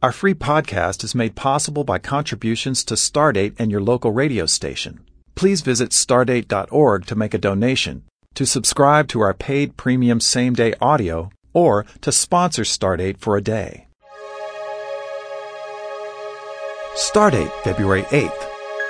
Our free podcast is made possible by contributions to Stardate and your local radio station. Please visit stardate.org to make a donation, to subscribe to our paid premium same-day audio, or to sponsor Stardate for a day. Stardate, February 8th.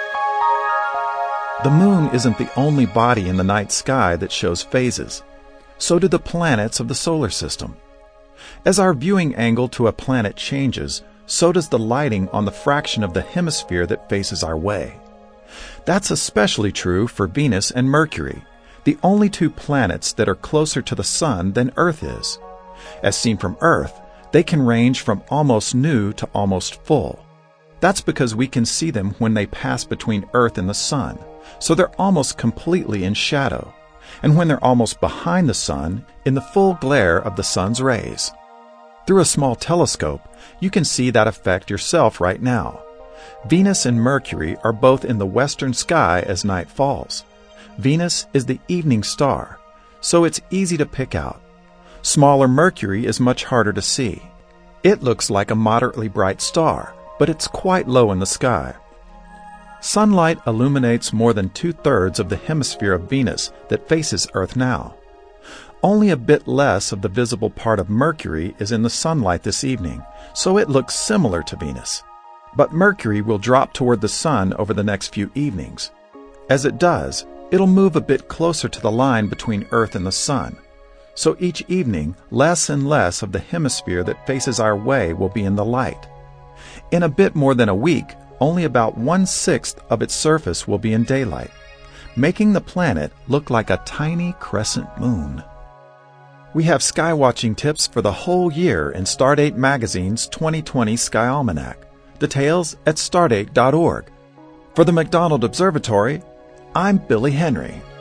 The moon isn't the only body in the night sky that shows phases. So do the planets of the solar system. As our viewing angle to a planet changes, so does the lighting on the fraction of the hemisphere that faces our way. That's especially true for Venus and Mercury, the only two planets that are closer to the Sun than Earth is. As seen from Earth, they can range from almost new to almost full. That's because we can see them when they pass between Earth and the Sun, so they're almost completely in shadow, and when they're almost behind the Sun, in the full glare of the Sun's rays. Through a small telescope, you can see that effect yourself right now. Venus and Mercury are both in the western sky as night falls. Venus is the evening star, so it's easy to pick out. Smaller Mercury is much harder to see. It looks like a moderately bright star, but it's quite low in the sky. Sunlight illuminates more than 2/3 of the hemisphere of Venus that faces Earth now. Only a bit less of the visible part of Mercury is in the sunlight this evening, so it looks similar to Venus. But Mercury will drop toward the Sun over the next few evenings. As it does, it'll move a bit closer to the line between Earth and the Sun. So each evening, less and less of the hemisphere that faces our way will be in the light. In a bit more than a week, only about 1/6 of its surface will be in daylight, making the planet look like a tiny crescent moon. We have skywatching tips for the whole year in Stardate Magazine's 2020 Sky Almanac. Details at stardate.org. For the McDonald Observatory, I'm Billy Henry.